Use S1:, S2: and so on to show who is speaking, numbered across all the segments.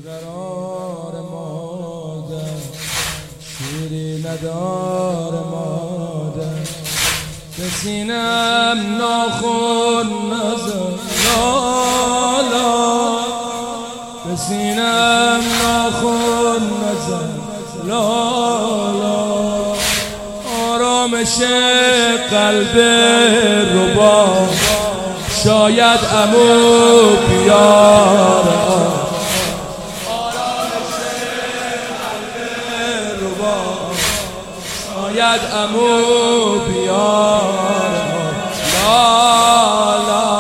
S1: بیقرار مادر، شیری ندار مادر، به سینم ناخن نزن لالا، به سینم ناخن نزن لالا، آرامش قلب ربا شاید عمو بیاره، آرامش قلب ربا شاید عمو بیاره، لالا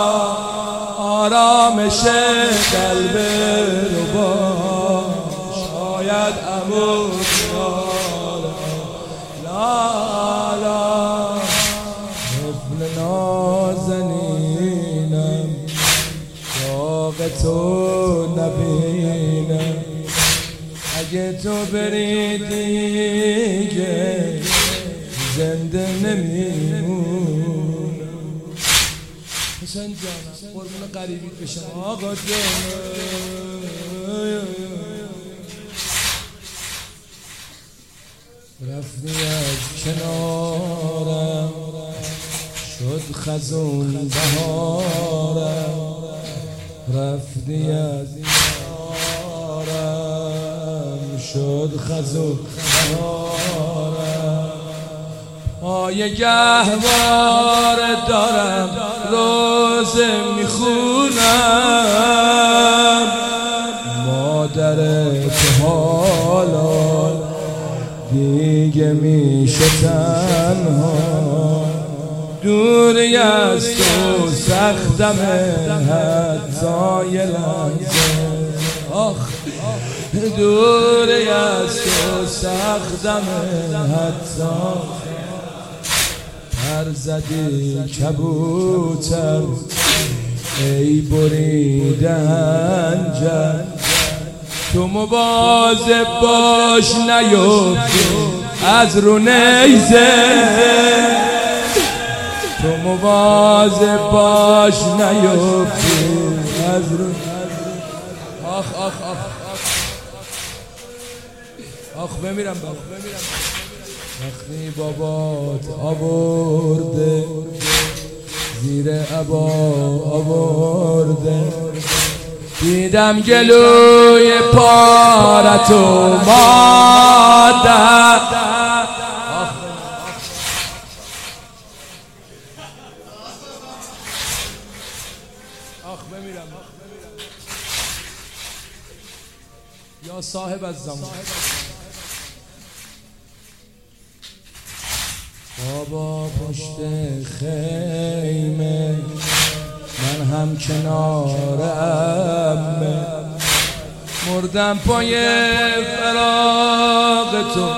S1: آرامش قلب ربا شاید عمو بیاره، لالا طفل نازنینم داغ تو نبینم، اگه تو بری دیگه زنده نمیمونم. حسین جانم قربون قریبیت بشم آقا جانم، رفتی از کنارم شد خزون بهارم، رفتی از کنارم شد خزون بهارم، پای گهوار دارم روزه میخونم، مادر تو حالا دیگه میشه تنها، دوری از تو سختمه حتی یه لحظه، آخ دوری از تو سختمه حتی، پر زدی کبوتر ای بریده انجل، تو مواظب باش نیفتی از رو نیزه، تو مواظب باش نیفتی از رو، آخ آخ آخ آخ بمیرم بابا، وقتی بابات آورده زیر عبا آورده، دیدم گلوی پارتو مادر، آخ بمیرم یا صاحب الزمان. بابا پشت خیمه من هم کنار عمه، مردم پای فراق تو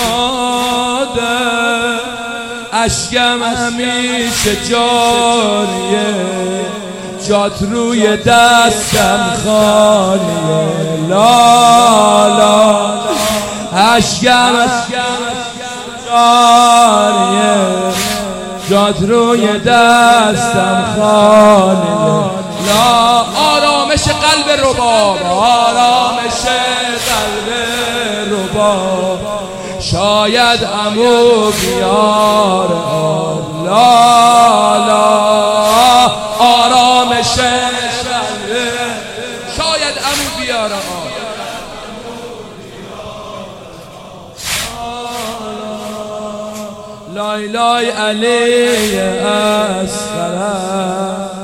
S1: مادر، اشکم همیشه جاریه جات روی دستم خالیه، لالا اشکم جاریه جات روی دستم خالیه، لا آرامش قلب رباب، آرامش قلب رباب شاید عمو بیاره، لا آرامش قلب شاید عمو بیاره، لای لای علی اصغر